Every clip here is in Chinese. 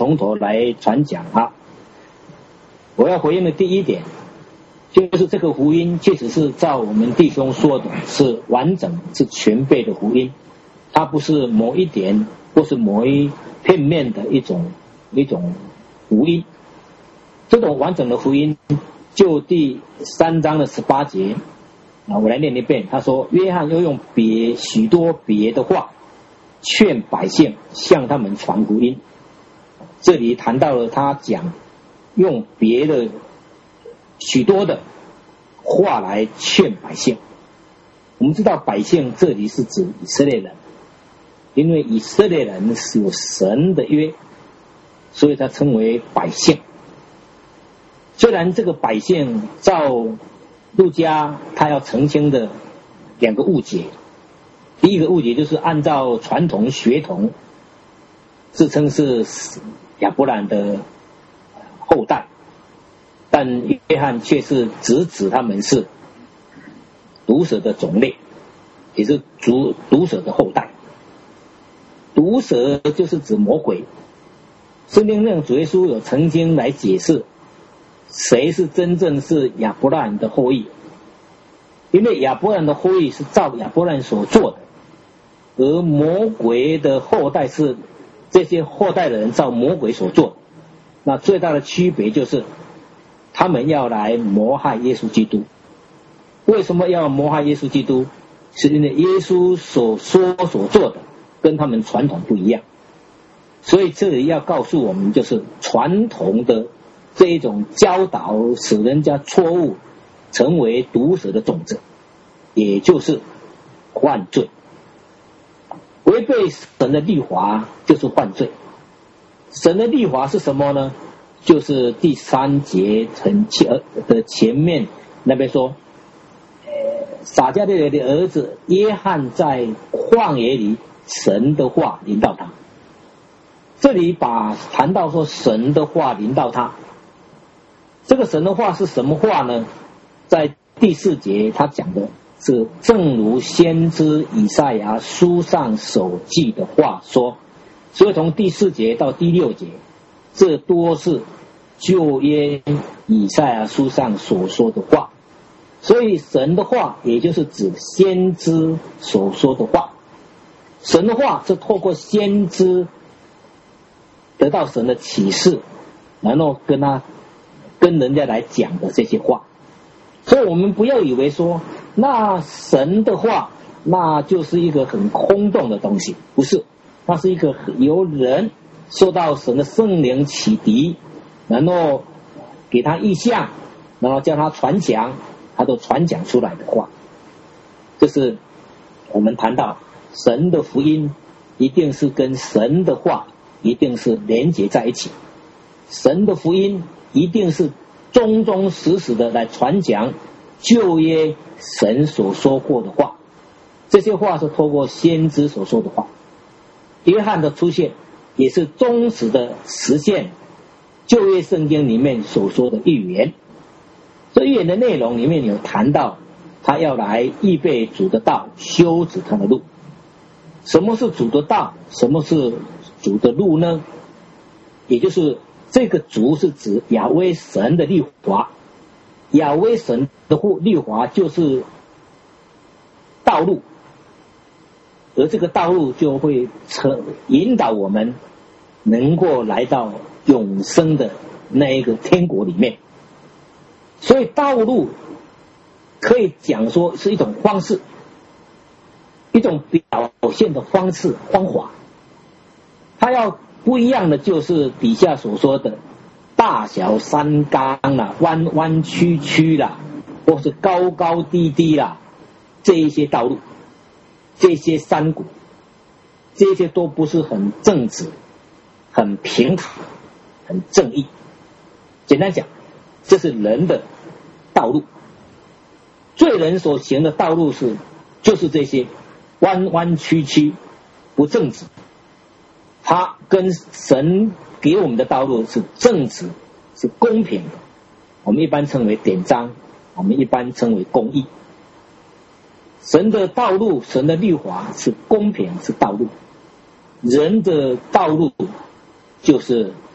从头来传讲啊。我要回应的第一点，就是这个福音确实是照我们弟兄说的，是完整是全备的福音，它不是某一点或是某一片面的一种福音。这种完整的福音，就第3章的18节啊，我来念一遍。他说：约翰又用许多别的话劝百姓向他们传福音。这里谈到了他讲用别的许多的话来劝百姓。我们知道百姓这里是指以色列人，因为以色列人是有神的约，所以他称为百姓。虽然这个百姓照路加他要澄清的2个误解，第一个误解就是按照传统血统自称是亚伯兰的后代，但约翰却是直指他们是毒蛇的种类，也是毒蛇的后代。毒蛇就是指魔鬼。圣经上主耶稣有曾经来解释谁是真正是亚伯兰的后裔，因为亚伯兰的后裔是照亚伯兰所做的，而魔鬼的后代是这些后代的人照魔鬼所做的。那最大的区别就是他们要来谋害耶稣基督。为什么要谋害耶稣基督？是因为耶稣所说所做的跟他们传统不一样。所以这里要告诉我们，就是传统的这一种教导使人家错误成为毒蛇的种子，也就是犯罪。违背神的律法就是犯罪。神的律法是什么呢？就是第3节的前面那边说，撒迦利亚的儿子约翰在旷野里神的话临到他。这里谈到说神的话临到他，这个神的话是什么话呢？在第4节他讲的是正如先知以赛亚书上所记的话说。所以从第4节到第6节，这多是旧约以赛亚书上所说的话。所以神的话也就是指先知所说的话。神的话是透过先知得到神的启示，然后跟人家来讲的这些话。所以我们不要以为说那神的话那就是一个很空洞的东西，不是，那是一个由人受到神的圣灵启迪，然后给他意象，然后叫他传讲，他都传讲出来的话。这是我们谈到神的福音一定是跟神的话一定是连结在一起，神的福音一定是忠忠实实的来传讲旧约神所说过的话，这些话是透过先知所说的话。约翰的出现也是忠实的实现旧约圣经里面所说的预言。这预言的内容里面有谈到他要来预备主的道，修直他的路。什么是主的道？什么是主的路呢？也就是这个主是指亚威神的律法，亚威神的律法就是道路，而这个道路就会引导我们能够来到永生的那一个天国里面。所以道路可以讲说是一种方式，一种表现的方式方法。它要不一样的就是底下所说的大小山冈啦、弯弯曲曲啦，或是高高低低啦，这一些道路，这些山谷，这些都不是很正直、很平坦、很正义。简单讲，这是人的道路。罪人所行的道路就是这些弯弯曲曲、不正直。他跟神给我们的道路是正直，是公平的，我们一般称为典章，我们一般称为公义。神的道路，神的律法是公平，是道路。人的道路就是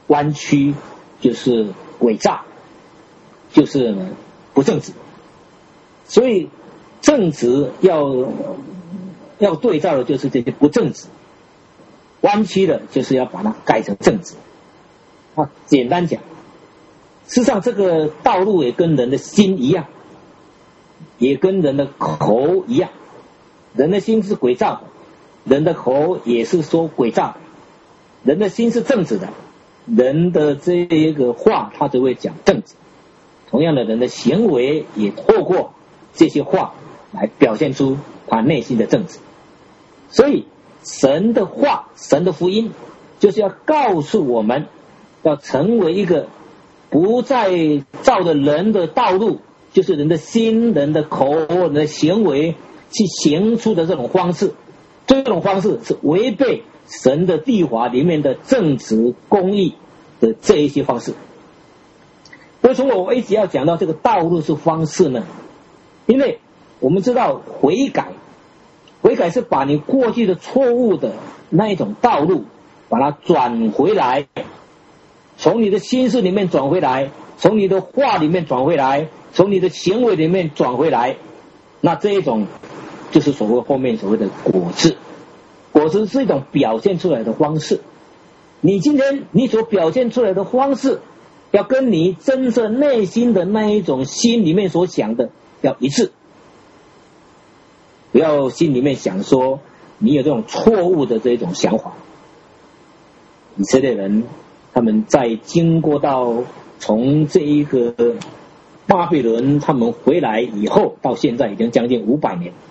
弯曲就是诡诈，就是呢不正直。所以正直要对照的就是这些不正直，弯曲的就是要把它改成正直。简单讲，事实上这个道路也跟人的心一样，也跟人的口一样，人的心是诡诈的，人的口也是说诡诈的。人的心是正直的，人的这一个话他就会讲正直。同样的，人的行为也透过这些话来表现出他内心的正直。所以神的话，神的福音就是要告诉我们，要成为一个不再照着人的道路，就是人的心、人的口、人的行为去行出的这种方式，这种方式是违背神的律法里面的正直公义的这一些方式。为什么我一直要讲到这个道路是方式呢？因为我们知道悔改是把你过去的错误的那一种道路把它转回来，从你的心思里面转回来，从你的话里面转回来，从你的行为里面转回来。那这一种就是所谓后面所谓的果子。果子是一种表现出来的方式，你今天你所表现出来的方式要跟你真正内心的那一种心里面所想的要一致，不要心里面想说你有这种错误的这种想法。以色列人他们在经过到从这一个巴比伦他们回来以后，到现在已经将近500年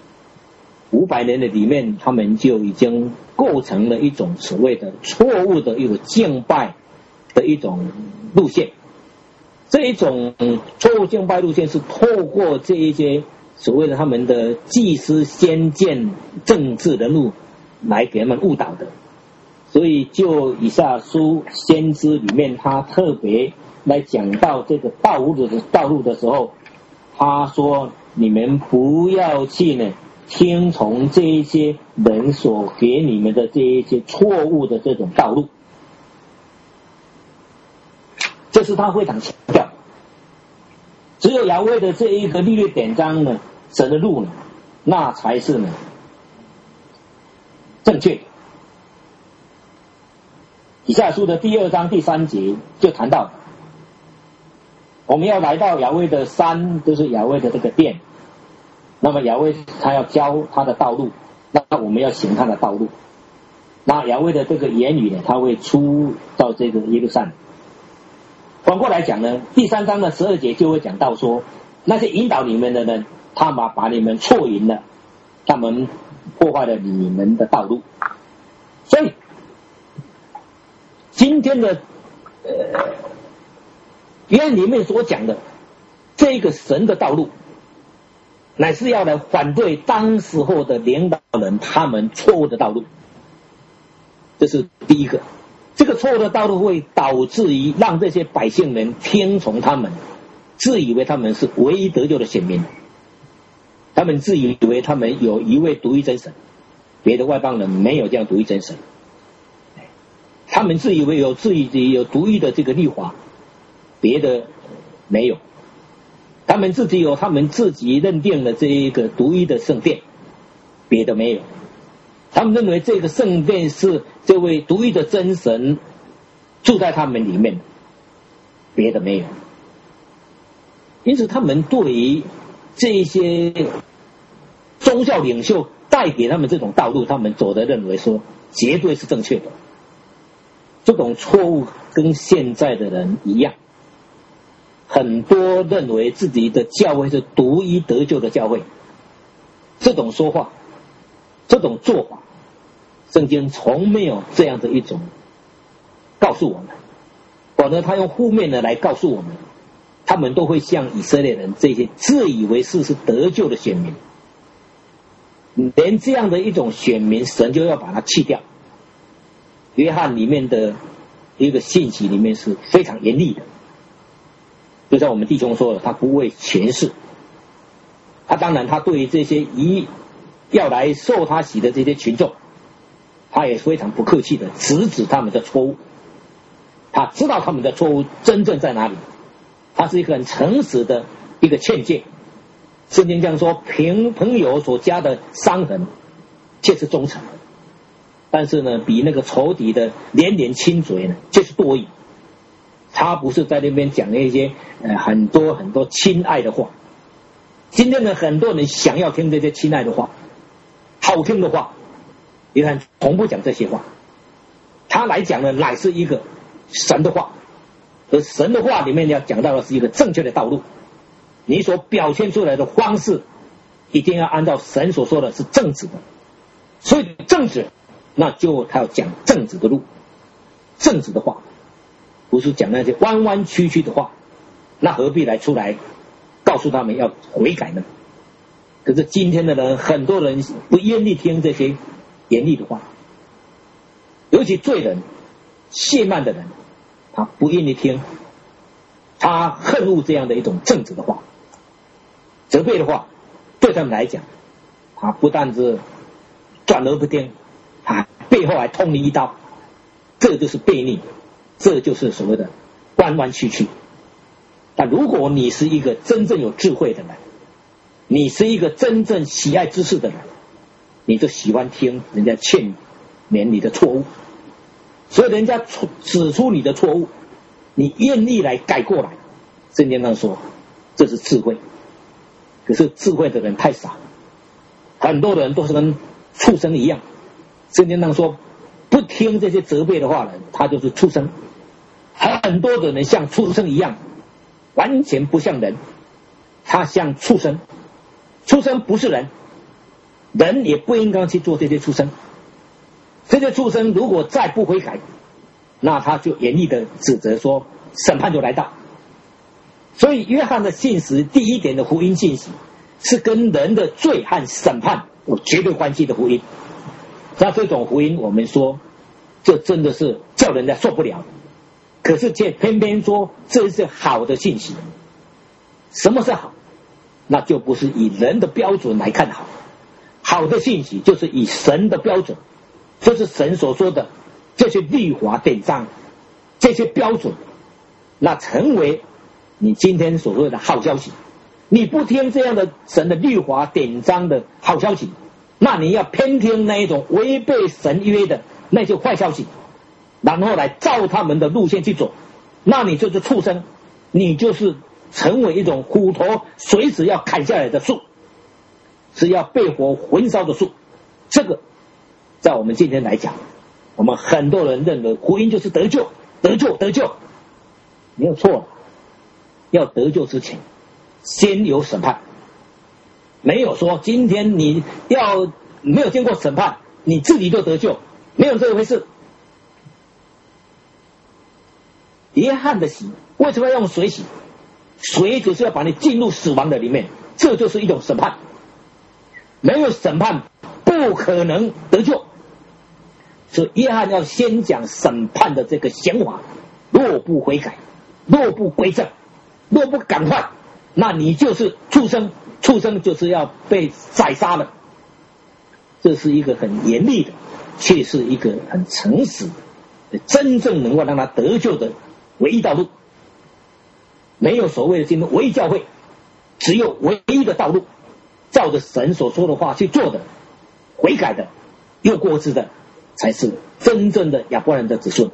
，500年的里面，他们就已经构成了一种所谓的错误的一个敬拜的一种路线。这一种错误敬拜路线是透过这一些所谓的他们的祭司、先见、政治人物来给他们误导的。所以就以赛亚书先知里面，他特别来讲到这个道路的时候，他说你们不要去呢听从这一些人所给你们的这一些错误的这种道路。这是他非常强调，只有雅威的这一个律例典章呢，神的路呢，那才是呢正确的。以赛亚书的第2章第3节就谈到，我们要来到雅威的山，就是雅威的这个殿，那么雅威他要教他的道路，那我们要行他的道路。那雅威的这个言语呢，他会出到这个耶路撒冷。反过来讲呢，第3章的12节就会讲到说，那些引导你们的人，他们把你们错引了，他们破坏了你们的道路。所以今天的约翰里面所讲的这个神的道路，乃是要来反对当时候的领导人他们错误的道路。这是第一个，这个错误的道路会导致于让这些百姓人听从他们，自以为他们是唯一得救的选民，他们自以为他们有一位独一真神，别的外邦人没有这样独一真神，他们自以为有自己有独一的这个律法，别的没有，他们自己有他们自己认定的这一个独一的圣殿，别的没有。他们认为这个圣殿是这位独一的真神住在他们里面，别的没有。因此他们对于这一些宗教领袖带给他们这种道路，他们走的认为说绝对是正确的。这种错误跟现在的人一样，很多认为自己的教会是独一得救的教会，这种说话，这种做法，圣经从没有这样的一种告诉我们，反而他用负面的来告诉我们，他们都会像以色列人这些自以为是得救的选民，连这样的一种选民，神就要把它弃掉。约翰里面的一个信息里面是非常严厉的，就像我们弟兄说的，他不为权势，他当然他对于这些要来受他洗的这些群众，他也非常不客气的直指他们的错误。 他知道他们的错误真正在哪里，他是一个很诚实的一个劝诫。圣经讲说，朋友所加的伤痕却是忠诚，但是呢，比那个仇敌的连连亲嘴呢，却是多疑。他不是在那边讲那些很多很多亲爱的话。今天呢，很多人想要听这些亲爱的话，好听的话，你看从不讲这些话。他来讲呢，乃是一个神的话，而神的话里面要讲到的是一个正确的道路。你所表现出来的方式，一定要按照神所说的是正直的。所以正直，那就他要讲正直的路，正直的话，不是讲那些弯弯曲曲的话。那何必来出来告诉他们要悔改呢？可是今天的人，很多人不愿意听这些严厉的话，尤其罪人、亵慢的人，他不愿意听，他恨恶这样的一种正直的话、责备的话。对他们来讲，他不但是转而不听，他背后还捅你一刀，这就是悖逆，这就是所谓的弯弯曲曲。但如果你是一个真正有智慧的人，你是一个真正喜爱知识的人，你就喜欢听人家劝勉你的错误，所以人家指出你的错误，你愿意来改过来。圣经上说这是智慧，可是智慧的人太少，很多人都是跟畜生一样。圣经上说不听这些责备的话呢，他就是畜生。很多的人像畜生一样，完全不像人，他像畜生。畜生不是人，人也不应该去做这些畜生。这些畜生如果再不悔改，那他就严厉的指责说审判就来到。所以约翰的信息第一点的福音信息是跟人的罪和审判有绝对关系的福音。那这种福音我们说这真的是叫人家受不了，可是却偏偏说这是好的信息。什么是好？那就不是以人的标准来看好，好的信息就是以神的标准，就是神所说的这些律法典章，这些标准，那成为你今天所说的好消息。你不听这样的神的律法典章的好消息，那你要偏听那一种违背神约的那些坏消息，然后来照他们的路线去走，那你就是畜生，你就是成为一种虎头随时要砍下来的树，是要被火焚烧的树。这个在我们今天来讲，我们很多人认为福音就是得救，得救，得救，没有错了。要得救之前先有审判，没有说今天你要没有经过审判你自己就得救，没有这一回事。约翰的洗为什么要用水洗？水只是要把你进入死亡的里面，这就是一种审判。没有审判不可能得救，所以约翰要先讲审判的这个想法。若不悔改，若不归正，若不赶快，那你就是畜生，畜生就是要被宰杀了。这是一个很严厉的，却是一个很诚实的，真正能够让他得救的唯一道路。没有所谓的今天唯一教会，只有唯一的道路，照着神所说的话去做的，悔改的，有过失的，才是真正的亚伯兰的子孙。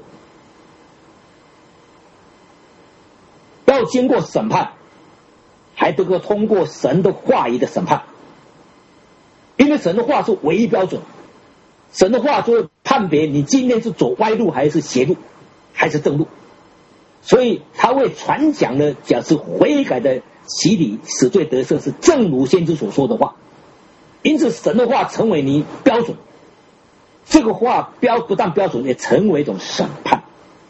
要经过审判，还得够通过神的话语的审判，因为神的话是唯一标准，神的话就会判别你今天是走歪路还是邪路还是正路。所以他为传讲的讲是悔改的洗礼使罪得赦，是正如先知所说的话。因此神的话成为你标准，这个话不但标准，也成为一种审判。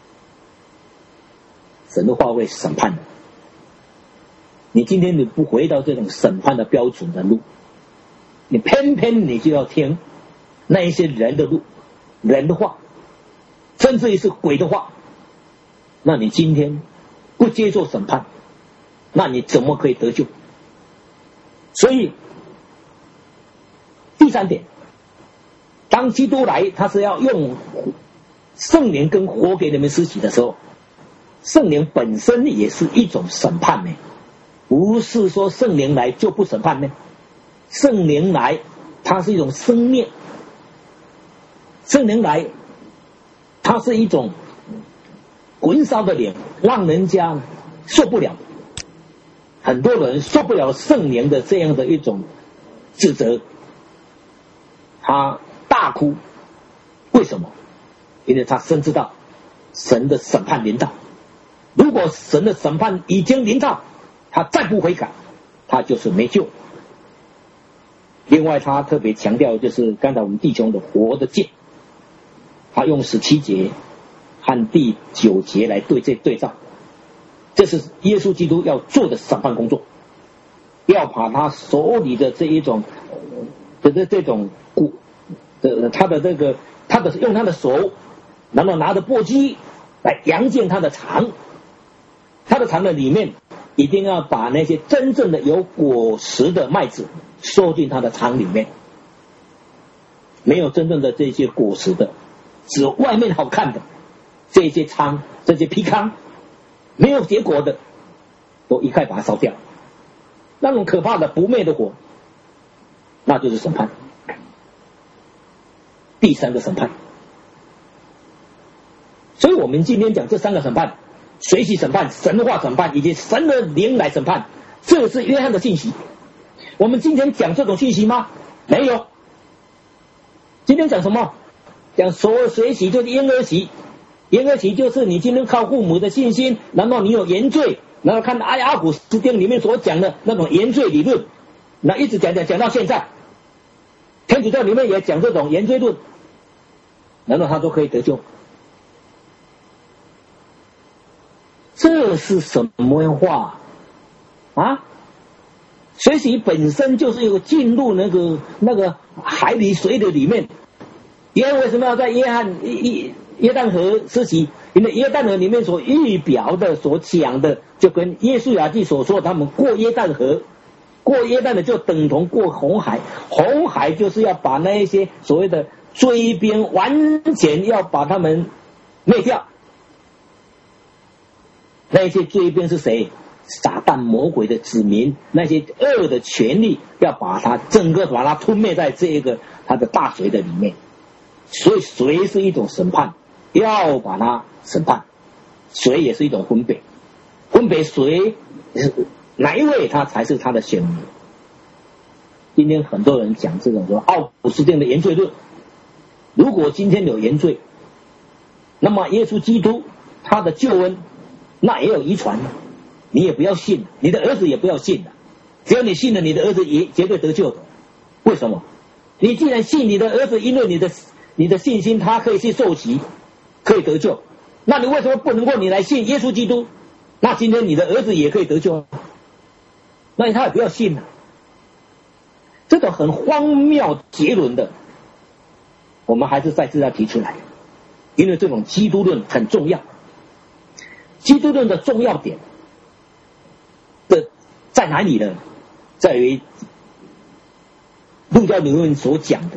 神的话会审判的，你今天你不回到这种审判的标准的路，你偏偏你就要听那一些人的路，人的话，甚至于是鬼的话，那你今天不接受审判，那你怎么可以得救？所以第三点，当基督来，他是要用圣灵跟火给你们施洗的时候， 圣灵本身也是一种审判呢，不是说圣灵来就不审判呢。圣灵来，它是一种生灭；圣灵来，它是一种焚烧的灵，让人家受不了。很多人受不了圣灵的这样的一种指责，他大哭。为什么？因为他深知道神的审判临到。如果神的审判已经临到，他再不悔改，他就是没救。另外他特别强调，就是刚才我们弟兄的活的戒，他用17节和第9节来对照，这是耶稣基督要做的审判工作，要把他手里的这一种这种他的用他的手，然后拿着簸箕来扬进他的肠，他的肠的里面一定要把那些真正的有果实的麦子收进他的肠里面，没有真正的这些果实的，只有外面好看的这些仓，这些皮糠，没有结果的，都一概把它烧掉。那种可怕的不灭的火，那就是审判，第3个审判。所以我们今天讲这3个审判：随喜审判、神化审判以及神的灵来审判，这是约翰的信息。我们今天讲这种信息吗？没有。今天讲什么？讲随喜就是婴儿喜，婴儿喜就是你今天靠父母的信心，然后你有原罪，然后看阿古斯丁里面所讲的那种原罪理论，那一直讲到现在。天主教里面也讲这种原罪论，然后他都可以得救。这是什么话啊？随喜本身就是一个进入那个海里水的里面。约翰为什么要在约旦河施洗？因为约旦河里面所预表的、所讲的，就跟约书亚记所说，他们过约旦河，过约旦的就等同过红海。红海就是要把那一些所谓的追兵完全要把他们灭掉。那些追兵是谁？撒旦魔鬼的子民，那些恶的权力，要把它整个把它吞灭在这一个它的大水的里面。所以水是一种审判，要把它审判。水也是一种分别，分别谁哪一位他才是他的选民。今天很多人讲这种说奥古斯丁的原罪论，如果今天有原罪，那么耶稣基督他的救恩那也有遗传，你也不要信，你的儿子也不要信的。只要你信了，你的儿子也绝对得救的。为什么？你既然信你的儿子，因为你的信心他可以去受洗，可以得救，那你为什么不能够你来信耶稣基督？那今天你的儿子也可以得救，那他也不要信了。这种很荒谬结论的，我们还是再次要提出来，因为这种基督论很重要。基督论的重要点在哪里呢？在于路加福音所讲的，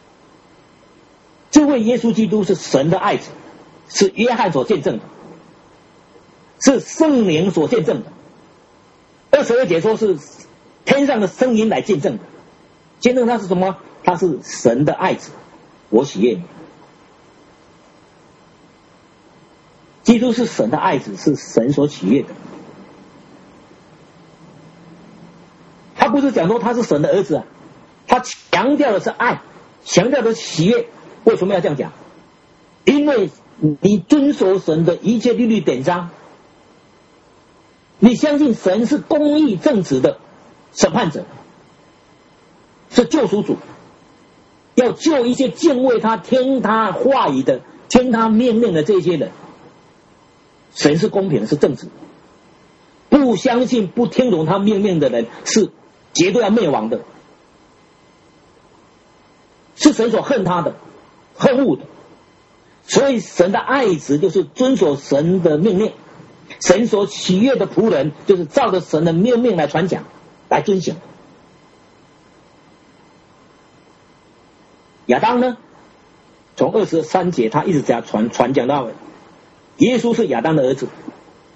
这位耶稣基督是神的爱子，是约翰所见证的，是圣灵所见证的。22节说是天上的声音来见证的，见证他是什么？他是神的爱子，我喜悦你。基督是神的爱子，是神所喜悦的。他不是讲说他是神的儿子啊，他强调的是爱，强调的是喜悦。为什么要这样讲？因为你遵守神的一切律例典章，你相信神是公义正直的审判者，是救赎主，要救一些敬畏他、听他话语的、听他命令的这些人。神是公平的，是正直的，不相信、不听从他命令的人是绝对要灭亡的，是神所恨他的、恨恶的。所以神的爱子就是遵守神的命令，神所喜悦的仆人就是照着神的命令来传讲、来遵行。亚当呢，从23节他一直这样传讲到耶稣是亚当的儿子，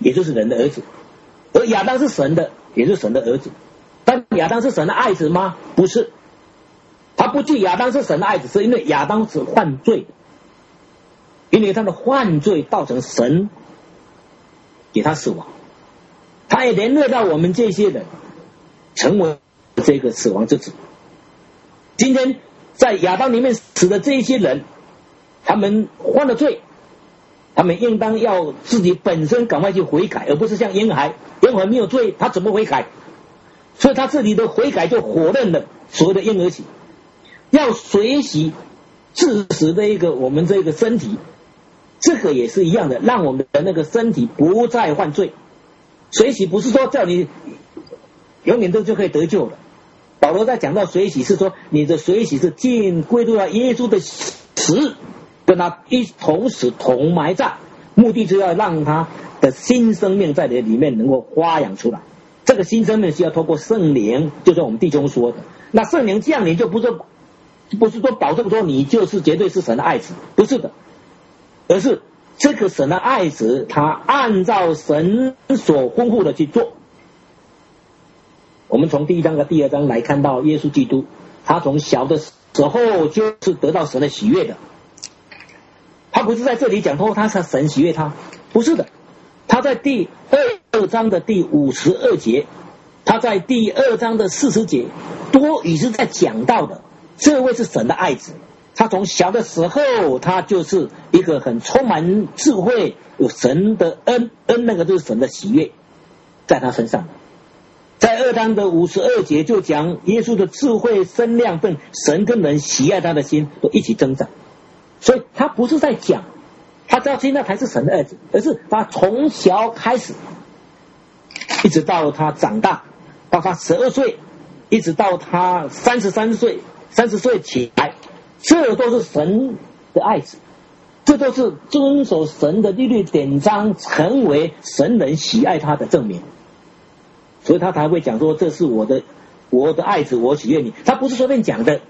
也就是人的儿子，而亚当是神的，也是神的儿子。但亚当是神的爱子吗？不是，他不记亚当是神的爱子，是因为亚当是犯罪的，因为他的犯罪造成神给他死亡，他也连累到我们这些人成为这个死亡之子。今天在亚当里面死的这些人，他们犯了罪，他们应当要自己本身赶快去悔改，而不是像婴孩没有罪，他怎么悔改？所以他这里的悔改就否认了所谓的婴儿洗，要随喜致死的一个我们这个身体，这个也是一样的，让我们的那个身体不再犯罪。随喜不是说叫你永远都就可以得救了，保罗在讲到随喜是说你的随喜是尽归入到耶稣的死，跟他一同死同埋葬，目的就要让他的新生命在你里面能够发扬出来。这个新生命是要透过圣灵，就是我们弟兄说的，那圣灵降临就不是说保证说你就是绝对是神的爱子，不是的，而是这个神的爱子他按照神所吩咐的去做。我们从第1章和第2章来看到耶稣基督，他从小的时候就是得到神的喜悦的，他不是在这里讲说他是神喜悦他，不是的，他在第2章的第52节，他在第2章的40节，多语是在讲到的，这位是神的爱子，他从小的时候他就是一个很充满智慧，有神的恩那个就是神的喜悦在他身上。在2章的52节就讲耶稣的智慧身量跟神跟人喜爱他的心都一起增长，所以他不是在讲他知道现在才是神的儿子，而是他从小开始一直到他长大，到他12岁，一直到他30岁起来，这都是神的爱子，这都是遵守神的律例典章，成为神人喜爱他的证明。所以他才会讲说这是我的爱子，我喜悦你，他不是随便讲的。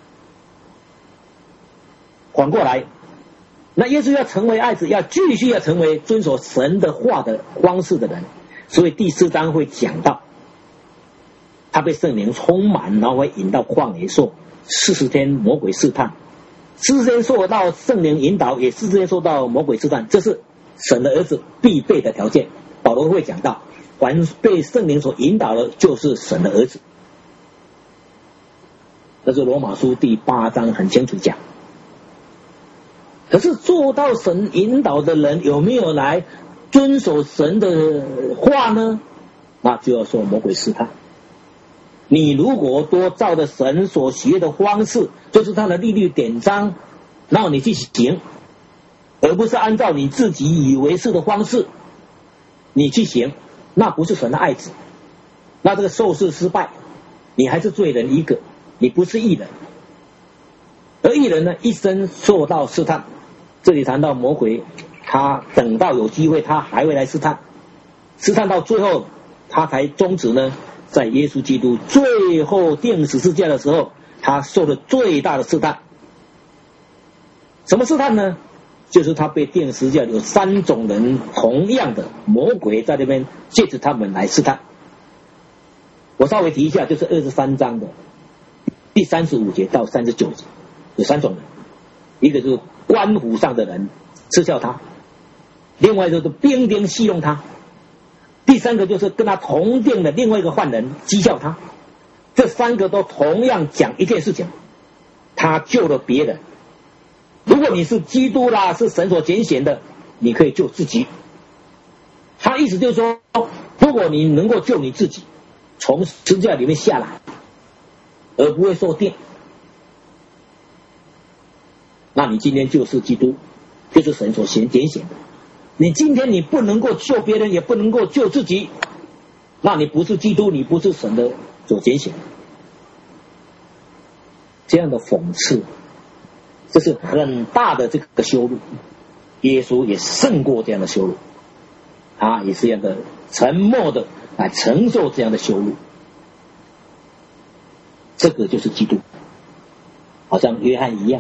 反过来，那耶稣要成为爱子，要继续要成为遵守神的话的方式的人，所以第4章会讲到他被圣灵充满，然后会引到旷野受40天魔鬼试探，40天受到圣灵引导，也40天受到魔鬼试探，这是神的儿子必备的条件。保罗会讲到凡被圣灵所引导的就是神的儿子，这是罗马书第8章很清楚讲。可是做到神引导的人有没有来遵守神的话呢？那就要说魔鬼试探。你如果多照着神所喜悦的方式，就是他的律例典章，然后你去行，而不是按照你自己以为是的方式你去行，那不是神的爱子，那这个受试失败，你还是罪人一个，你不是义人。而义人呢，一生受到试探，这里谈到魔鬼，他等到有机会他还会来试探到最后他才终止呢，在耶稣基督最后钉十字架的时候，他受了最大的试探。什么试探呢？就是他被钉十字架，有3种人同样的魔鬼在那边借着他们来试探。我稍微提一下，就是23章的第35节到39节，有3种人，一个就是官府上的人嗤笑他，另外就是兵丁戏弄他，第3个就是跟他同定的另外一个犯人讥笑他。这3个都同样讲一件事情，他救了别人。如果你是基督啦，是神所拣选的，你可以救自己。他意思就是说，如果你能够救你自己，从十字架里面下来，而不会受钉，那你今天就是基督，就是神所拣选的。你今天你不能够救别人，也不能够救自己，那你不是基督，你不是神的所拣选。这样的讽刺，这是很大的这个羞辱。耶稣也胜过这样的羞辱，他也是这样的沉默的来承受这样的羞辱。这个就是基督，好像约翰一样，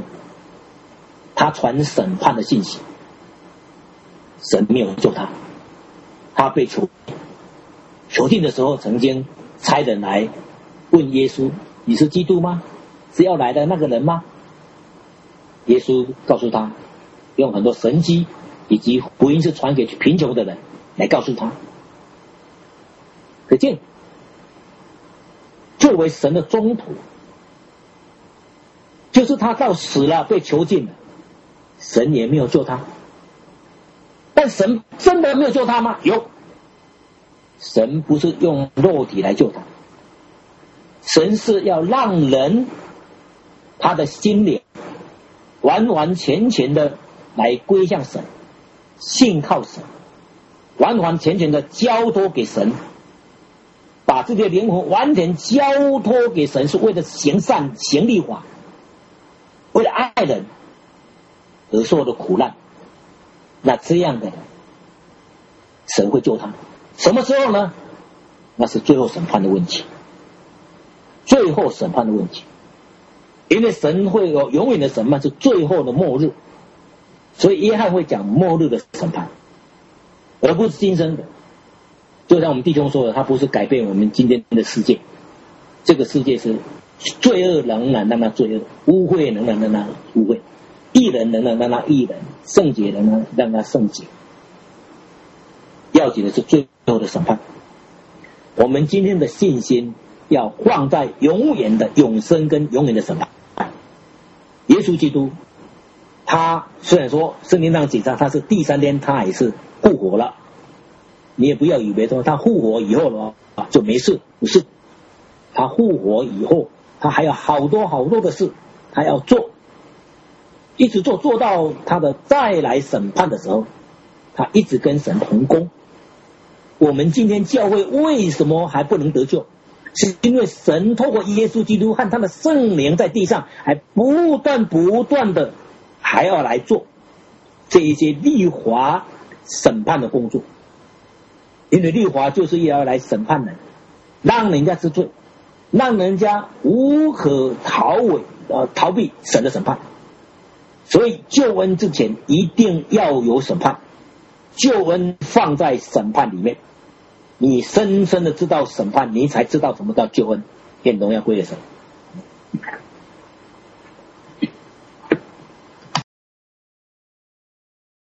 他传审判的信息，神没有救他， 他被囚禁的时候，曾经差人来问耶稣：“你是基督吗？是要来的那个人吗？”耶稣告诉他，用很多神迹以及福音是传给贫穷的人来告诉他。可见，作为神的宗徒，就是他到死了被囚禁了，神也没有救他。但神真的没有救他吗？有。神不是用肉体来救他，神是要让人他的心灵完完全全的来归向神，信靠神，完完全全的交托给神，把自己的灵魂完全交托给神，是为了行善行律法，为了爱人而受的苦难。那这样的人，神会救他。什么时候呢？那是最后审判的问题，最后审判的问题。因为神会有永远的审判，是最后的末日，所以约翰会讲末日的审判，而不是今生的。就像我们弟兄说的，他不是改变我们今天的世界，这个世界是罪恶仍然让他罪恶，污秽仍然让他污秽，义人仍然让他义人，圣洁仍然让他圣洁。要紧的是最后的审判。我们今天的信心要放在永远的永生跟永远的审判。耶稣基督，他虽然说圣经上记载他是第三天他也是复活了，你也不要以为说他复活以后了就没事，不是。他复活以后，他还有好多好多的事他要做，一直做到他的再来审判的时候，他一直跟神同工。我们今天教会为什么还不能得救？是因为神透过耶稣基督和他的圣灵在地上还不断的还要来做这一些律法审判的工作。因为律法就是要来审判人，让人家知罪，让人家无可逃避神的审判。所以救恩之前一定要有审判，救恩放在审判里面，你深深的知道审判，你才知道什么叫救恩。愿荣耀归给神。